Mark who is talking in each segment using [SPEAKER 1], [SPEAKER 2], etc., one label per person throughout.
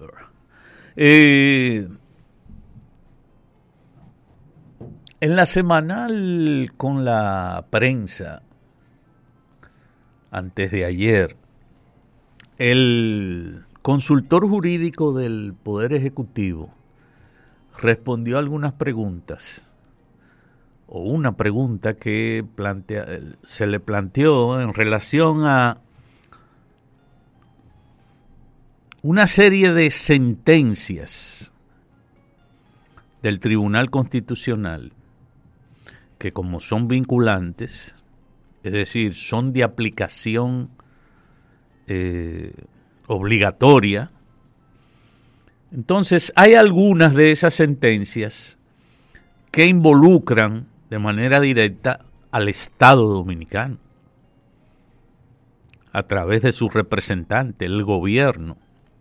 [SPEAKER 1] En la semanal con la prensa, antes de ayer, el consultor jurídico del Poder Ejecutivo respondió a algunas preguntas, o una pregunta que se le planteó en relación a una serie de sentencias del Tribunal Constitucional que, como son vinculantes, es decir, son de aplicación obligatoria, entonces hay algunas de esas sentencias que involucran de manera directa al Estado dominicano a través de su representante, el gobierno,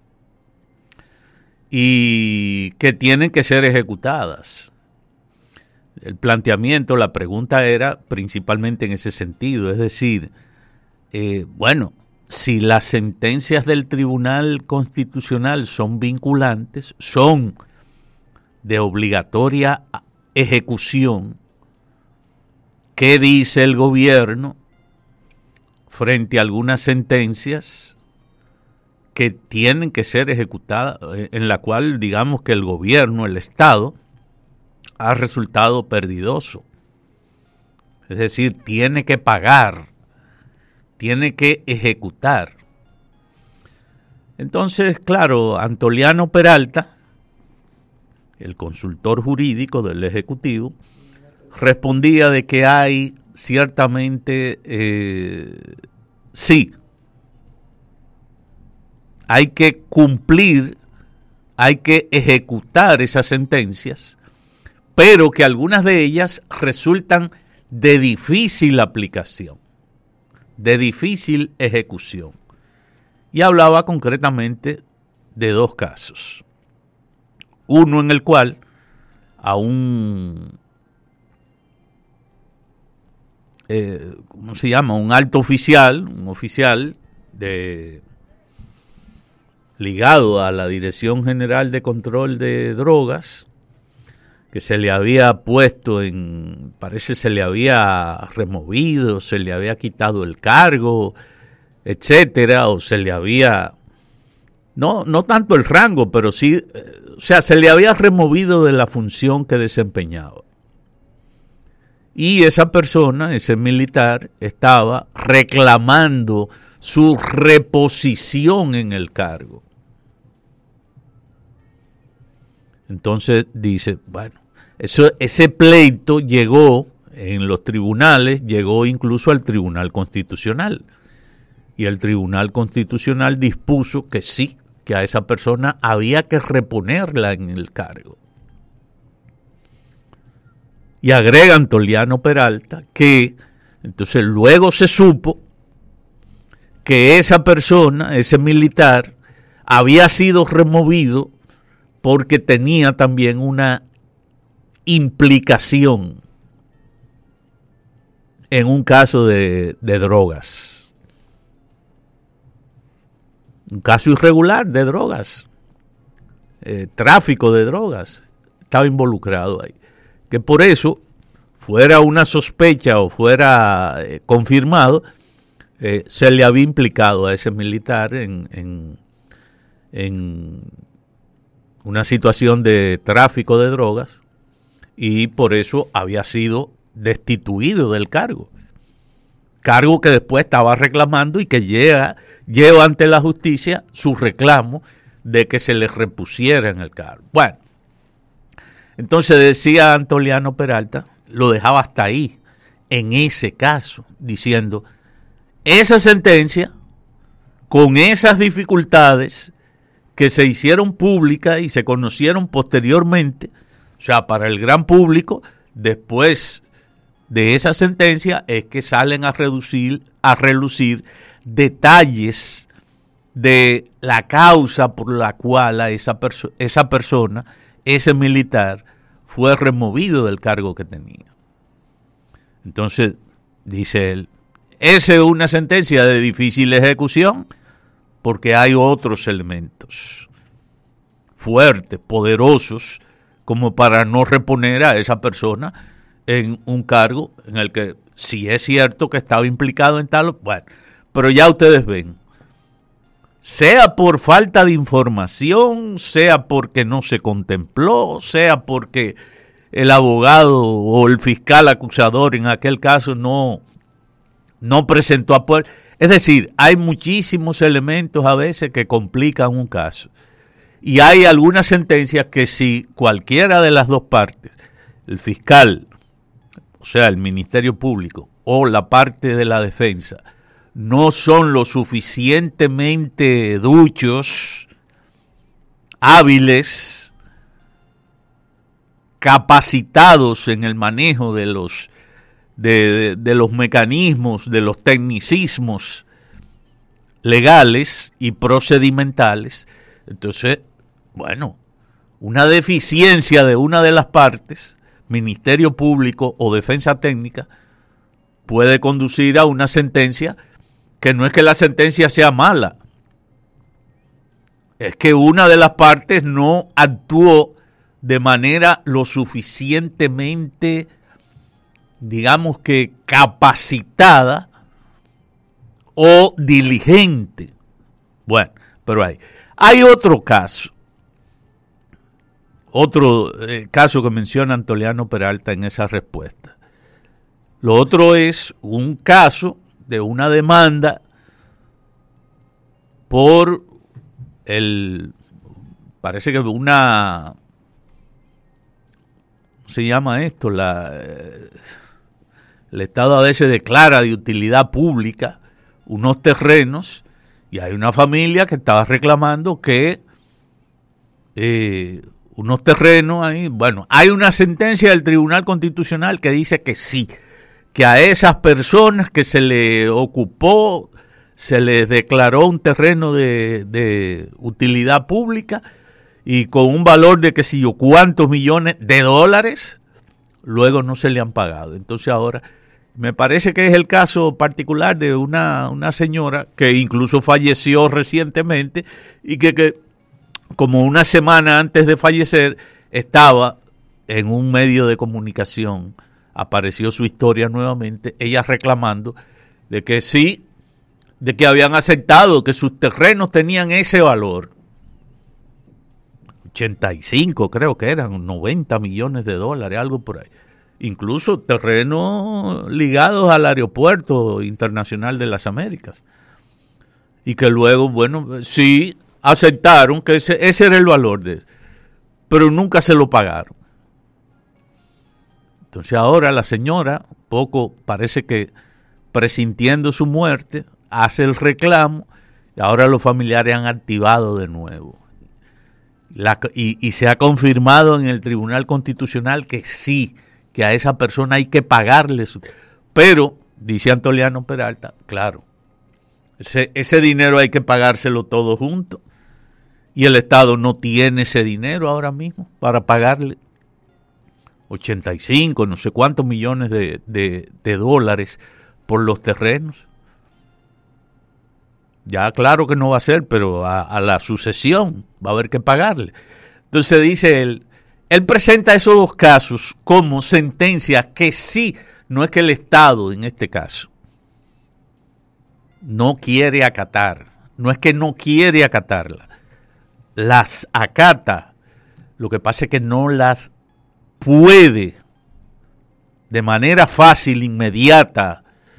[SPEAKER 1] y que tienen que ser ejecutadas. El planteamiento, la pregunta era principalmente en ese sentido, es decir, si las sentencias del Tribunal Constitucional son vinculantes, son de obligatoria ejecución, ¿qué dice el gobierno frente a algunas sentencias que tienen que ser ejecutadas, en la cual digamos que el gobierno, el Estado, ha resultado perdidoso? Es decir, tiene que pagar, tiene que ejecutar. Entonces, claro, Antoliano Peralta, el consultor jurídico del Ejecutivo, respondía de que hay ciertamente, sí, hay que cumplir, hay que ejecutar esas sentencias, pero que algunas de ellas resultan de difícil aplicación, de difícil ejecución. Y hablaba concretamente de dos casos. Uno en el cual a un, ¿cómo se llama? Un alto oficial, un oficial ligado a la Dirección General de Control de Drogas, que se le había puesto parece se le había removido, se le había quitado el cargo, etcétera, o se le había, no tanto el rango, pero sí, o sea, se le había removido de la función que desempeñaba. Y esa persona, ese militar, estaba reclamando su reposición en el cargo. Entonces dice, bueno, ese pleito llegó en los tribunales, llegó incluso al Tribunal Constitucional. Y el Tribunal Constitucional dispuso que sí, que a esa persona había que reponerla en el cargo. Y agrega Antoliano Peralta que entonces luego se supo que esa persona, ese militar, había sido removido porque tenía también una implicación en un caso de drogas. Un caso irregular de drogas, tráfico de drogas, estaba involucrado ahí. Que por eso, fuera una sospecha o fuera confirmado, se le había implicado a ese militar en una situación de tráfico de drogas y por eso había sido destituido del cargo. Cargo que después estaba reclamando y que lleva ante la justicia su reclamo de que se le repusiera en el cargo. Bueno, entonces decía Antoliano Peralta, lo dejaba hasta ahí, en ese caso, diciendo, esa sentencia, con esas dificultades que se hicieron públicas y se conocieron posteriormente, o sea, para el gran público, después de esa sentencia es que salen a relucir detalles de la causa por la cual a esa persona, ese militar, fue removido del cargo que tenía. Entonces, dice él, esa es una sentencia de difícil ejecución porque hay otros elementos. fuertes, poderosos, como para no reponer a esa persona en un cargo en el que si es cierto que estaba implicado en tal, bueno, pero ya ustedes ven, sea por falta de información, sea porque no se contempló, sea porque el abogado o el fiscal acusador en aquel caso no presentó apoyo. Es decir, hay muchísimos elementos a veces que complican un caso. Y hay algunas sentencias que si cualquiera de las dos partes, el fiscal, o sea, el Ministerio Público o la parte de la defensa, no son lo suficientemente duchos, hábiles, capacitados en el manejo de los mecanismos, de los tecnicismos legales y procedimentales, entonces, bueno, una deficiencia de una de las partes, Ministerio Público o Defensa Técnica, puede conducir a una sentencia que no es que la sentencia sea mala, es que una de las partes no actuó de manera lo suficientemente, digamos que capacitada o diligente. Bueno, pero hay otro caso que menciona Antoliano Peralta en esa respuesta. Lo otro es un caso de una demanda por parece que ¿cómo se llama esto? El Estado a veces declara de utilidad pública unos terrenos y hay una familia que estaba reclamando que unos terrenos ahí, bueno, hay una sentencia del Tribunal Constitucional que dice que sí, que a esas personas que se le ocupó, se les declaró un terreno de utilidad pública y con un valor de que si yo cuántos millones de dólares, luego no se le han pagado. Entonces ahora me parece que es el caso particular de una señora que incluso falleció recientemente y que como una semana antes de fallecer estaba en un medio de comunicación, apareció su historia nuevamente, ella reclamando de que sí, de que habían aceptado que sus terrenos tenían ese valor. 85 creo que eran, 90 millones de dólares, algo por ahí. Incluso terrenos ligados al Aeropuerto Internacional de las Américas. Y que luego, bueno, sí aceptaron que ese era el valor de eso, pero nunca se lo pagaron. Entonces ahora la señora, poco parece que presintiendo su muerte, hace el reclamo y ahora los familiares han activado de nuevo. Y se ha confirmado en el Tribunal Constitucional que sí, que a esa persona hay que pagarle. Pero, dice Antoliano Peralta, claro, ese dinero hay que pagárselo todo junto y el Estado no tiene ese dinero ahora mismo para pagarle 85, no sé cuántos millones de dólares por los terrenos. Ya claro que no va a ser, pero a la sucesión va a haber que pagarle. Entonces dice él presenta esos dos casos como sentencias que sí, no es que el Estado en este caso no quiere acatar, no es que no quiere acatarla, las acata, lo que pasa es que no las puede de manera fácil, inmediata,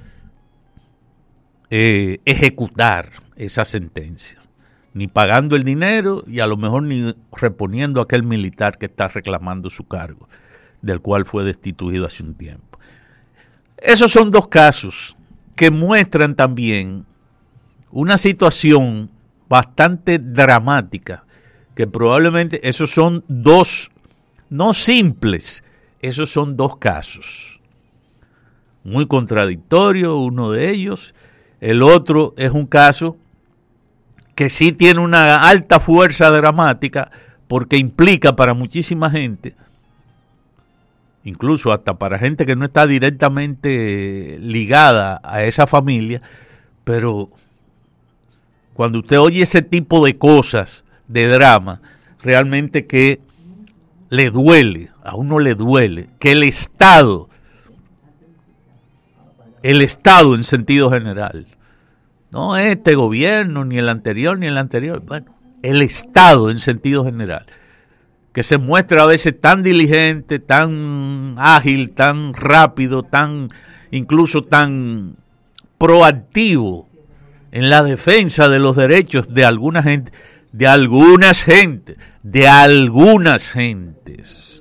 [SPEAKER 1] ejecutar esas sentencias, ni pagando el dinero y a lo mejor ni reponiendo a aquel militar que está reclamando su cargo, del cual fue destituido hace un tiempo. Esos son dos casos que muestran también una situación bastante dramática, que probablemente esos son dos, no simples, esos son dos casos muy contradictorios, uno de ellos. El otro es un caso que sí tiene una alta fuerza dramática porque implica para muchísima gente, incluso hasta para gente que no está directamente ligada a esa familia, pero cuando usted oye ese tipo de cosas, de drama, realmente que le duele, a uno le duele, que el Estado en sentido general, no este gobierno, ni el anterior, bueno, el Estado en sentido general, que se muestra a veces tan diligente, tan ágil, tan rápido, incluso tan proactivo en la defensa de los derechos de algunas gentes.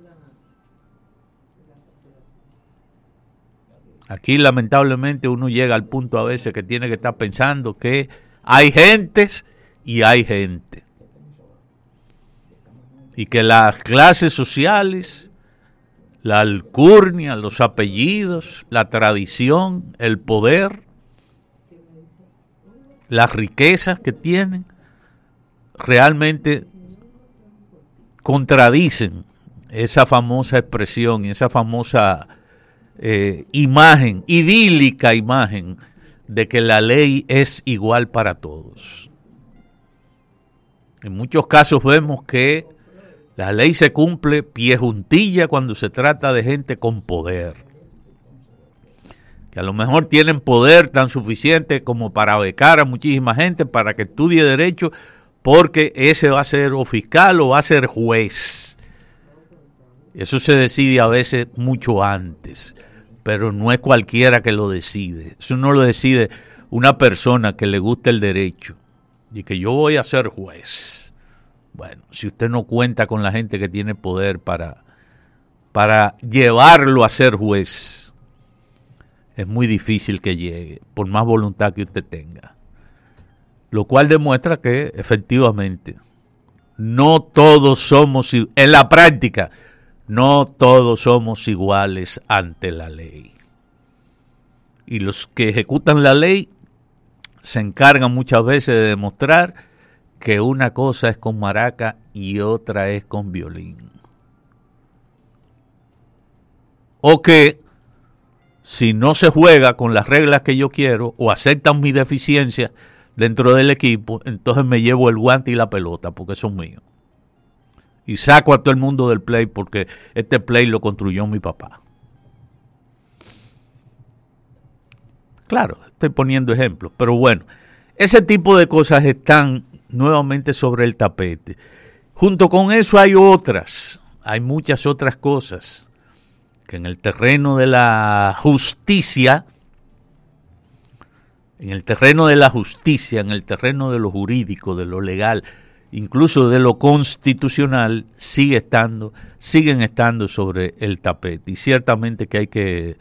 [SPEAKER 1] Aquí lamentablemente uno llega al punto a veces que tiene que estar pensando que hay gentes y hay gente. Y que las clases sociales, la alcurnia, los apellidos, la tradición, el poder, las riquezas que tienen, realmente contradicen esa famosa expresión y esa famosa imagen, idílica imagen de que la ley es igual para todos. En muchos casos vemos que la ley se cumple pie juntilla cuando se trata de gente con poder, que a lo mejor tienen poder tan suficiente como para becar a muchísima gente para que estudie derecho, porque ese va a ser o fiscal o va a ser juez. Eso se decide a veces mucho antes, pero no es cualquiera que lo decide. Eso no lo decide una persona que le gusta el derecho y que yo voy a ser juez. Bueno, si usted no cuenta con la gente que tiene poder para llevarlo a ser juez, es muy difícil que llegue, por más voluntad que usted tenga. Lo cual demuestra que efectivamente no todos somos, en la práctica, no todos somos iguales ante la ley. Y los que ejecutan la ley se encargan muchas veces de demostrar que una cosa es con maraca y otra es con violín. O que si no se juega con las reglas que yo quiero o aceptan mis deficiencias dentro del equipo, entonces me llevo el guante y la pelota porque son míos. Y saco a todo el mundo del play porque este play lo construyó mi papá. Claro, estoy poniendo ejemplos, pero bueno, ese tipo de cosas están nuevamente sobre el tapete. Junto con eso hay muchas otras cosas que en el terreno de la justicia, en el terreno de lo jurídico, de lo legal, incluso de lo constitucional, siguen estando sobre el tapete. Y ciertamente que hay que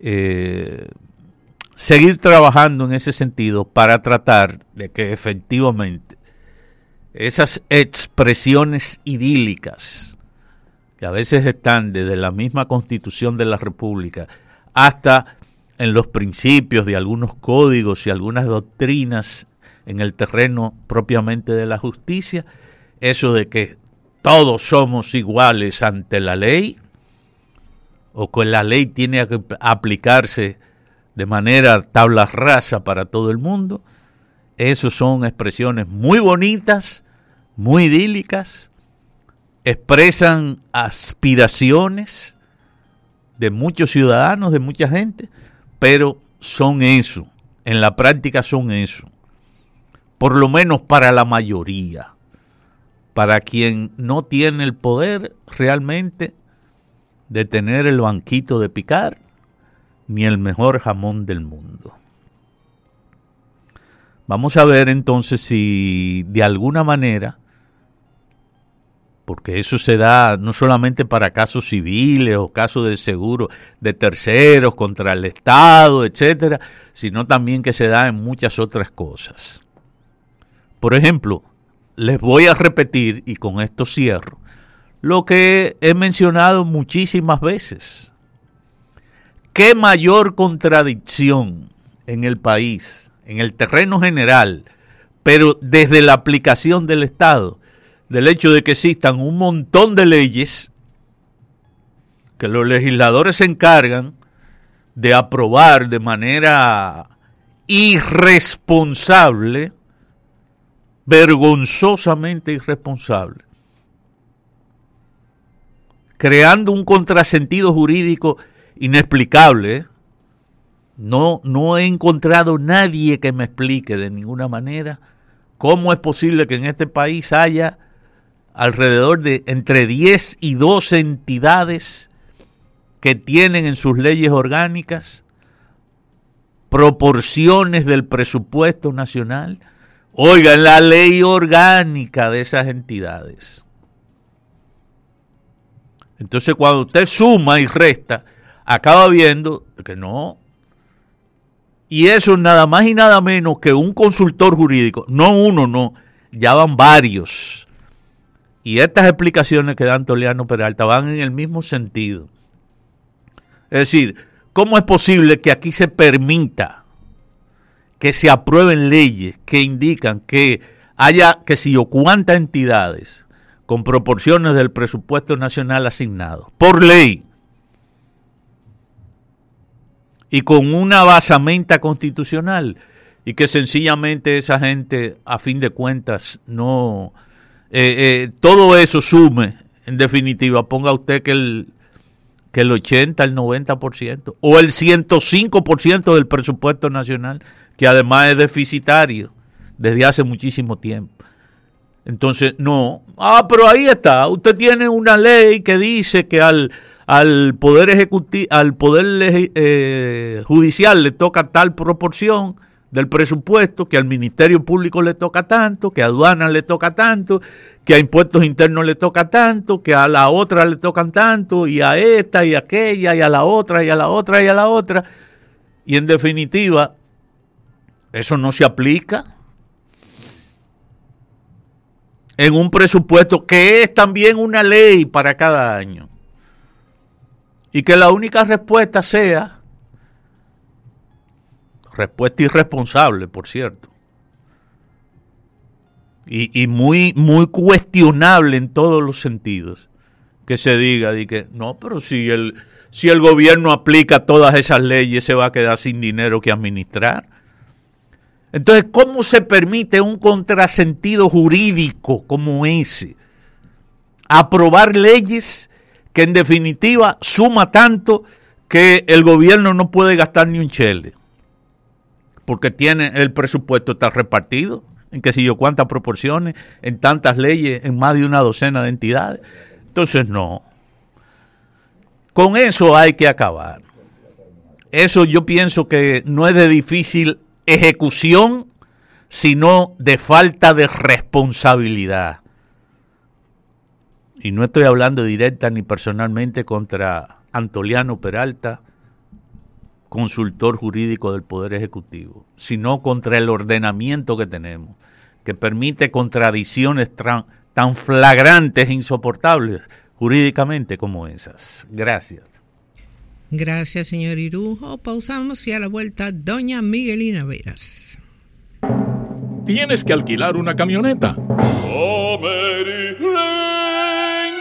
[SPEAKER 1] seguir trabajando en ese sentido para tratar de que efectivamente esas expresiones idílicas que a veces están desde la misma Constitución de la República hasta en los principios de algunos códigos y algunas doctrinas en el terreno propiamente de la justicia, eso de que todos somos iguales ante la ley, o que la ley tiene que aplicarse de manera tabla rasa para todo el mundo, eso son expresiones muy bonitas, muy idílicas, expresan aspiraciones de muchos ciudadanos, de mucha gente, pero son eso, en la práctica son eso. Por lo menos para la mayoría, para quien no tiene el poder realmente de tener el banquito de picar, ni el mejor jamón del mundo. Vamos a ver entonces si de alguna manera, porque eso se da no solamente para casos civiles o casos de seguro de terceros contra el Estado, etcétera, sino también que se da en muchas otras cosas. Por ejemplo, les voy a repetir, y con esto cierro, lo que he mencionado muchísimas veces. ¿Qué mayor contradicción en el país, en el terreno general, pero desde la aplicación del Estado, del hecho de que existan un montón de leyes que los legisladores se encargan de aprobar de manera irresponsable, vergonzosamente irresponsable, creando un contrasentido jurídico inexplicable. No he encontrado nadie que me explique de ninguna manera cómo es posible que en este país haya alrededor de entre 10 y 12 entidades que tienen en sus leyes orgánicas proporciones del presupuesto nacional. Oigan, la ley orgánica de esas entidades. Entonces, cuando usted suma y resta, acaba viendo que no. Y eso es nada más y nada menos que un consultor jurídico. No uno, no. Ya van varios. Y estas explicaciones que da Antoliano Peralta van en el mismo sentido. Es decir, ¿cómo es posible que aquí se permita que se aprueben leyes que indican que haya, que si yo, cuántas entidades con proporciones del presupuesto nacional asignado, por ley, y con una basamenta constitucional, y que sencillamente esa gente, a fin de cuentas, no, todo eso sume, en definitiva, ponga usted que el 80, el 90%, o el 105% del presupuesto nacional, que además es deficitario desde hace muchísimo tiempo. Entonces, no. Pero ahí está. Usted tiene una ley que dice que al Poder Ejecutivo, al Poder Judicial le toca tal proporción del presupuesto, que al Ministerio Público le toca tanto, que a aduanas le toca tanto, que a impuestos internos le toca tanto, que a la otra le tocan tanto, y a esta y a aquella, y a la otra, y a la otra, y a la otra. Y en definitiva, eso no se aplica en un presupuesto que es también una ley para cada año. Y que la única respuesta sea, respuesta irresponsable, por cierto, y muy, muy cuestionable en todos los sentidos, que se diga de que no, pero si el gobierno aplica todas esas leyes se va a quedar sin dinero que administrar. Entonces, ¿cómo se permite un contrasentido jurídico como ese? Aprobar leyes que en definitiva suma tanto que el gobierno no puede gastar ni un chele, porque tiene el presupuesto está repartido en qué sé yo cuántas proporciones, en tantas leyes, en más de una docena de entidades. Entonces, no. Con eso hay que acabar. Eso yo pienso que no es de difícil ejecución, sino de falta de responsabilidad. Y no estoy hablando directa ni personalmente contra Antoliano Peralta, consultor jurídico del Poder Ejecutivo, sino contra el ordenamiento que tenemos, que permite contradicciones tan flagrantes e insoportables jurídicamente como esas. Gracias.
[SPEAKER 2] Gracias, señor Irujo. Pausamos y a la vuelta, doña Miguelina Veras.
[SPEAKER 3] ¿Tienes que alquilar una camioneta?